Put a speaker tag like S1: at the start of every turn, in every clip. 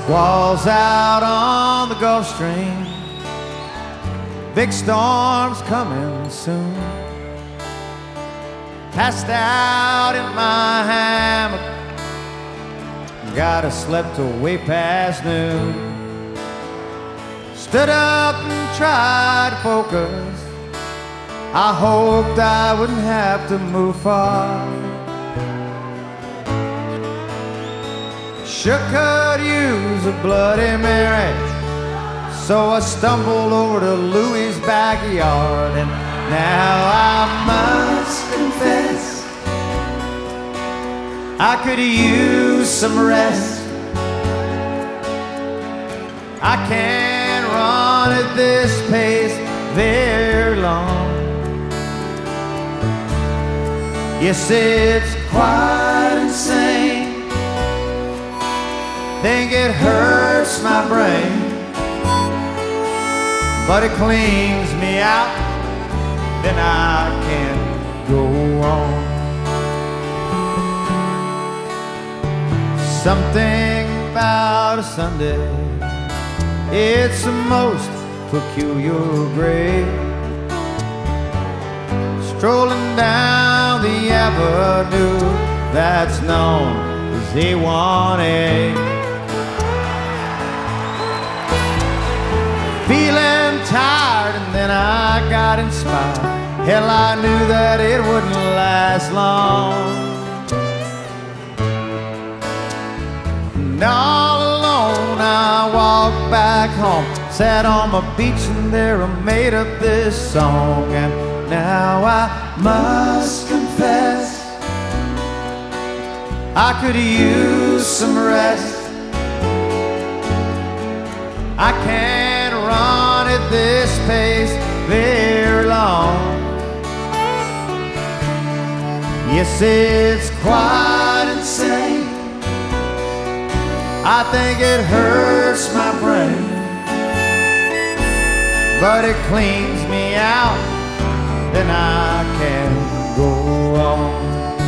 S1: Squalls out on the Gulf Stream, big storms coming soon. Passed out in my hammock, got a slept till way past noon. Stood up and tried to focus, I hoped I wouldn't have to move far. Sure could use a Bloody Mary, so I stumbled over to Louie's backyard. And now I must confess, I could use some rest. I can't run at this pace very long. Yes, it's quite insane. Think it hurts my brain, but it cleans me out, then I can go on. Something about a Sunday, it's the most peculiar grade. Strolling down the avenue that's known as A1A. Feeling tired, and then I got inspired. Hell, I knew that it wouldn't last long. And all alone I walked back home, sat on my beach, and there I made up this song. And now I must confess, I could use some rest. I can't run at this pace very long. Yes, it's quite insane. I think it hurts my brain, but it cleans me out, then I can go on.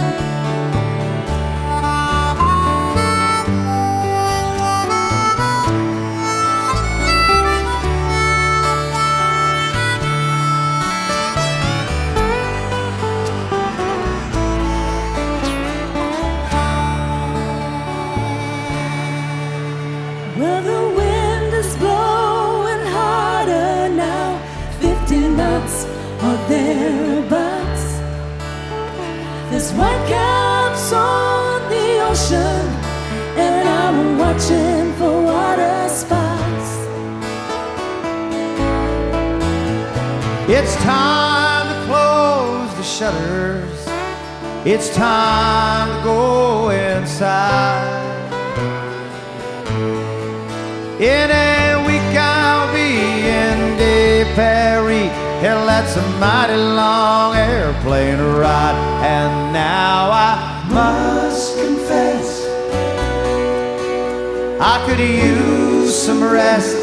S2: Well, the wind is blowing harder now, 50 knots or thereabouts. There's white caps on the ocean, and I'm watching for water spots.
S1: It's time to close the shutters, it's time to go inside. In a week I'll be in De Paris. Hell, that's a mighty long airplane ride. And now I must confess, I could use some rest.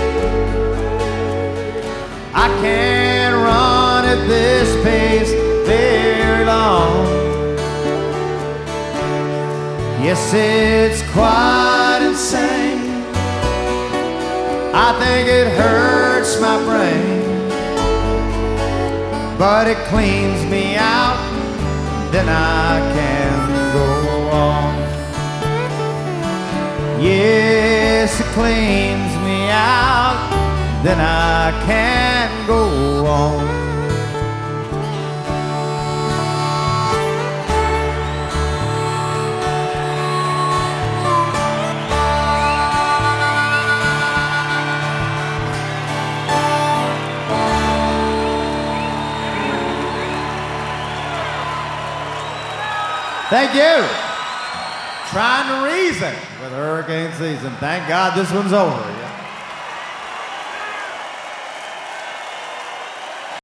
S1: I can't run at this pace very long. Yes, it's quite insane. I think it hurts my brain, but it cleans me out, then I can go on. Yes, it cleans me out, then I can go on. Thank you. Trying to reason with hurricane season. Thank God this one's over.